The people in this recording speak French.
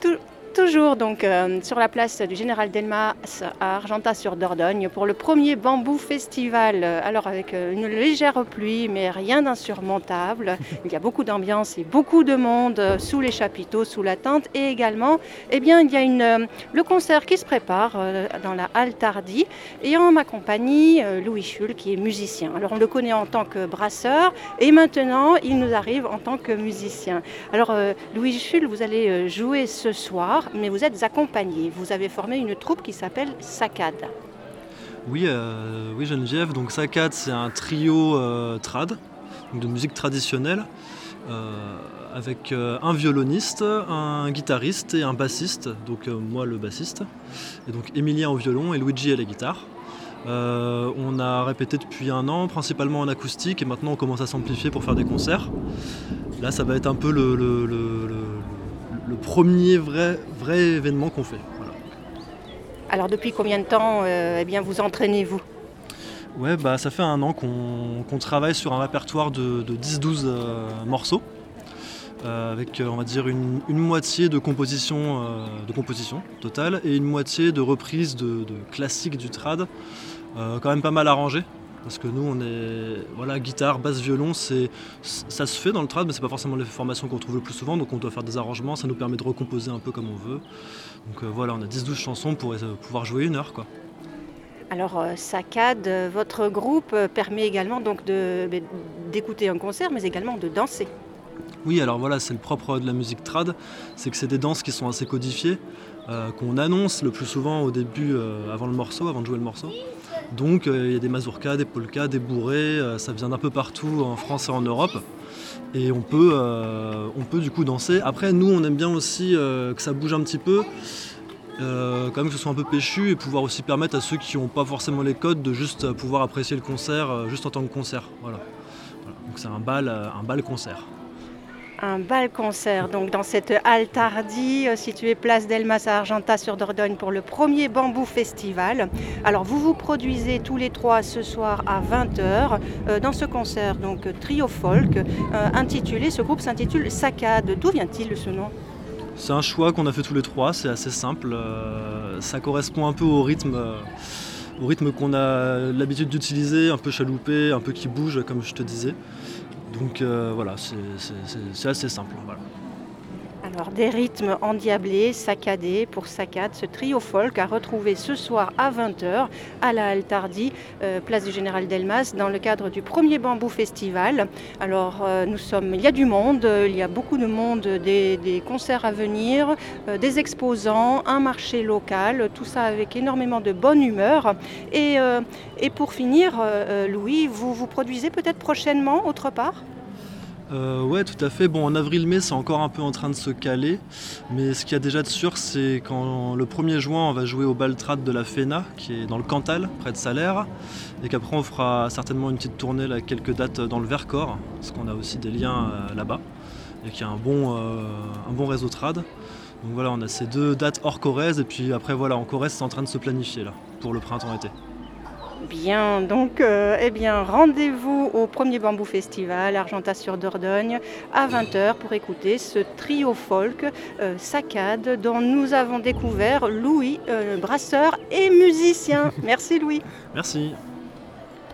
Tou- Toujours donc sur la place du Général Delmas à Argentat-sur-Dordogne pour le premier Bambou Festival. Alors avec une légère pluie mais rien d'insurmontable. Il y a beaucoup d'ambiance et beaucoup de monde sous les chapiteaux, sous la tente et également il y a le concert qui se prépare dans la halle Tardy et en ma compagnie Louis Schul qui est musicien. Alors on le connaît en tant que brasseur et maintenant il nous arrive en tant que musicien. Alors Louis Schul, vous allez jouer ce soir. Mais vous êtes accompagné. Vous avez formé une troupe qui s'appelle Saccade. Oui, oui Geneviève, donc Saccade c'est un trio trad, donc de musique traditionnelle, avec un violoniste, un guitariste et un bassiste, donc moi le bassiste, et donc Emilien au violon et Luigi à la guitare. On a répété depuis 1 an, principalement en acoustique, et maintenant on commence à s'amplifier pour faire des concerts. Là ça va être un peu le premier vrai événement qu'on fait. Voilà. Alors depuis combien de temps vous entraînez-vous ? Ouais, ça fait 1 an qu'on travaille sur un répertoire de 10-12 morceaux, avec on va dire une moitié de composition totale et une moitié de reprise de classiques du trad, quand même pas mal arrangé. Parce que nous, on est guitare, basse, violon, ça se fait dans le trad, mais c'est pas forcément les formations qu'on trouve le plus souvent, donc on doit faire des arrangements, ça nous permet de recomposer un peu comme on veut. Donc on a 10-12 chansons pour pouvoir jouer 1 heure, quoi. Alors Saccade, votre groupe permet également donc d'écouter un concert, mais également de danser. Oui, alors voilà, c'est le propre de la musique trad, c'est que c'est des danses qui sont assez codifiées, qu'on annonce le plus souvent au début, avant de jouer le morceau. Donc il y a des mazurkas, des polkas, des bourrées, ça vient d'un peu partout en France et en Europe. Et on peut du coup danser. Après nous on aime bien aussi que ça bouge un petit peu, quand même que ce soit un peu péchu et pouvoir aussi permettre à ceux qui n'ont pas forcément les codes de juste pouvoir apprécier le concert juste en tant que concert. Voilà. Donc c'est un bal concert. Un bal concert donc dans cette halle Tardy située place Delmas à Argentat-sur-Dordogne pour le premier Bambou Festival. Alors vous vous produisez tous les 3 ce soir à 20h dans ce concert donc trio folk ce groupe s'intitule Saccade. D'où vient-il ce nom ? C'est un choix qu'on a fait tous les 3, c'est assez simple, ça correspond un peu au rythme qu'on a l'habitude d'utiliser, un peu chaloupé, un peu qui bouge comme je te disais. Donc voilà, c'est assez simple. Voilà. Alors des rythmes endiablés, saccadés pour Saccade, ce trio folk à retrouver ce soir à 20h à la halle Tardy, place du Général Delmas, dans le cadre du premier Bambou Festival. Alors il y a du monde, il y a beaucoup de monde, des concerts à venir, des exposants, un marché local, tout ça avec énormément de bonne humeur. Et pour finir, Louis, vous vous produisez peut-être prochainement autre part ? Ouais, tout à fait. Bon, en avril-mai, c'est encore un peu en train de se caler. Mais ce qu'il y a déjà de sûr, c'est quand le 1er juin, on va jouer au bal trad de la Féna, qui est dans le Cantal, près de Salers. Et qu'après, on fera certainement une petite tournée, là, quelques dates dans le Vercors, parce qu'on a aussi des liens là-bas. Et qu'il y a un bon réseau trad. Donc voilà, on a ces 2 dates hors Corrèze. Et puis après, voilà, en Corrèze, c'est en train de se planifier, là, pour le printemps-été. Bien, donc rendez-vous au premier Bambou Festival, Argentat-sur-Dordogne, à 20h pour écouter ce trio folk Saccade dont nous avons découvert Louis, brasseur et musicien. Merci Louis. Merci.